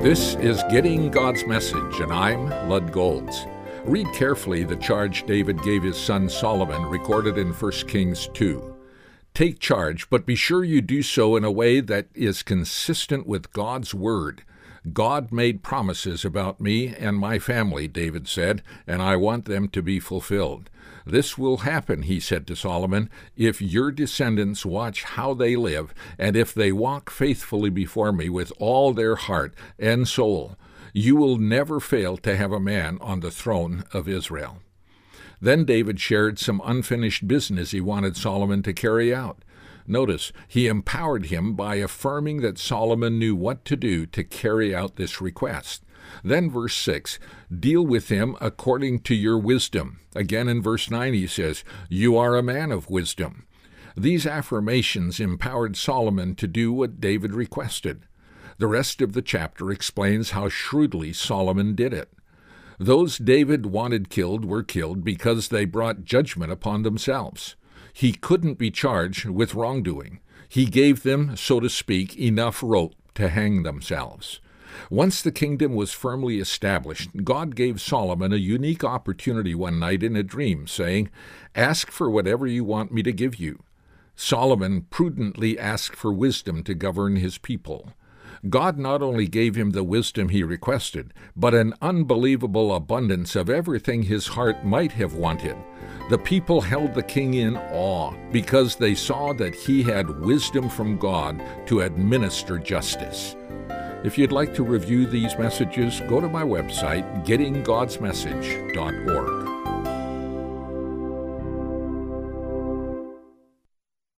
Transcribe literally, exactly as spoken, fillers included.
This is Getting God's Message, and I'm Lud Golds. Read carefully the charge David gave his son Solomon, recorded in First Kings two. Take charge, but be sure you do so in a way that is consistent with God's word. God made promises about me and my family, David said, and I want them to be fulfilled. This will happen, he said to Solomon, if your descendants watch how they live, and if they walk faithfully before me with all their heart and soul. You will never fail to have a man on the throne of Israel. Then David shared some unfinished business he wanted Solomon to carry out. Notice, he empowered him by affirming that Solomon knew what to do to carry out this request. Then verse six, deal with him according to your wisdom. Again in verse nine he says, you are a man of wisdom. These affirmations empowered Solomon to do what David requested. The rest of the chapter explains how shrewdly Solomon did it. Those David wanted killed were killed because they brought judgment upon themselves. He couldn't be charged with wrongdoing. He gave them, so to speak, enough rope to hang themselves. Once the kingdom was firmly established, God gave Solomon a unique opportunity one night in a dream, saying, ask for whatever you want me to give you. Solomon prudently asked for wisdom to govern his people. God not only gave him the wisdom he requested, but an unbelievable abundance of everything his heart might have wanted. The people held the king in awe because they saw that he had wisdom from God to administer justice. If you'd like to review these messages, go to my website, getting gods message dot org.